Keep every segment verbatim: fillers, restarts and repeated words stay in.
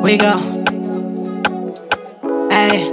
We go. Hey.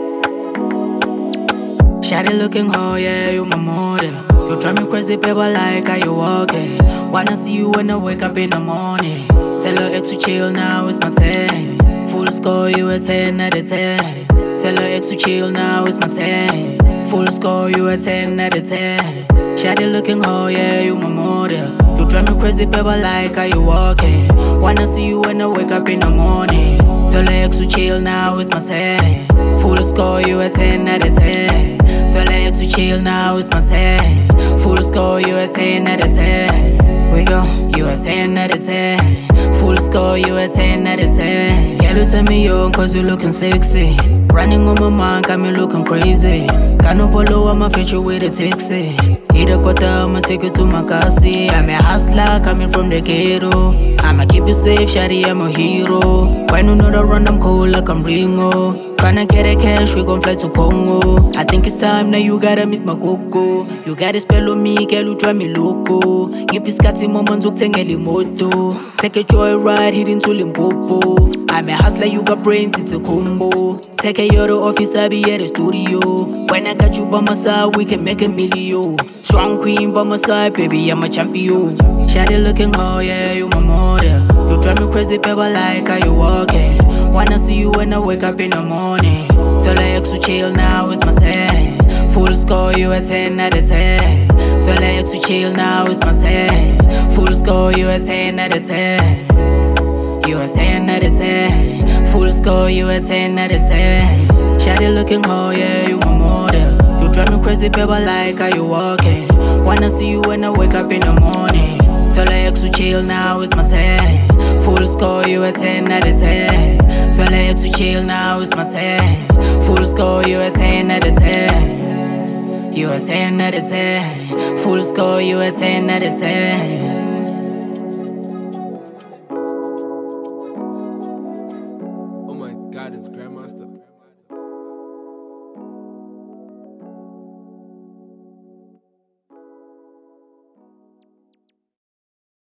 Shawty looking hot, yeah, you my model. You drive me crazy, baby, like how you walking. Wanna see you when I wake up in the morning. Tell her ex to chill now, it's my ten. Full score, you a ten out of ten. Tell her ex to chill now, it's my ten. Full score, you a ten out of ten. Shawty looking hot, yeah, you my model. You drive me crazy, baby, like how you walking. Wanna see you when I wake up in the morning. Tell her ex to chill now, it's my ten. Full score, you a ten out of ten. Tell her ex to chill now, it's my ten. Full score, you a ten out of ten. We go, you a ten out of ten. Full score, you a ten out of ten. Girl, you turn me on cause you looking sexy. Running on my mind, got me looking crazy. Got no polo, I'ma fit you with a taxi. Hit a quarter, I'ma take you to my cassie. I'm a hustler, coming from the ghetto. I'ma keep you safe, shawty, I'm a hero. Why no know the run, I'm cold like I'm Ringo. Tryna get a cash, we gon' fly to Congo. I think it's time now you gotta meet my coco. You gotta spell on me, girl, you drive me loco. Give piscati moments, uktengeli moto. Take a joyride, hit into Limpopo. I'm a hustler, you got brains, it's a combo. Take a year to office, I be at the studio. When I got you by my side, we can make a million. Strong queen by my side, baby, I'm a champion. Shawty looking hot, yeah, you my model. You drive me crazy, baby, like how you walking. Wanna see you when I wake up in the morning. Tell her ex to chill now, it's my ten. Full score, you a ten out of ten. Tell her ex to chill now, it's my ten. Full score, you a ten out of ten. You a ten out of ten. Full score, you a ten out of ten. Shawty looking hot, yeah, you my model. You drive me crazy, baby, like how you walking. Wanna see you when I wake up in the morning. Tell her ex to chill now, it's my ten. Full score, you a ten out of ten. Tell her ex to chill now, it's my ten. Full score, you a ten out of ten. You a ten out of ten. Full score, you a ten out of ten.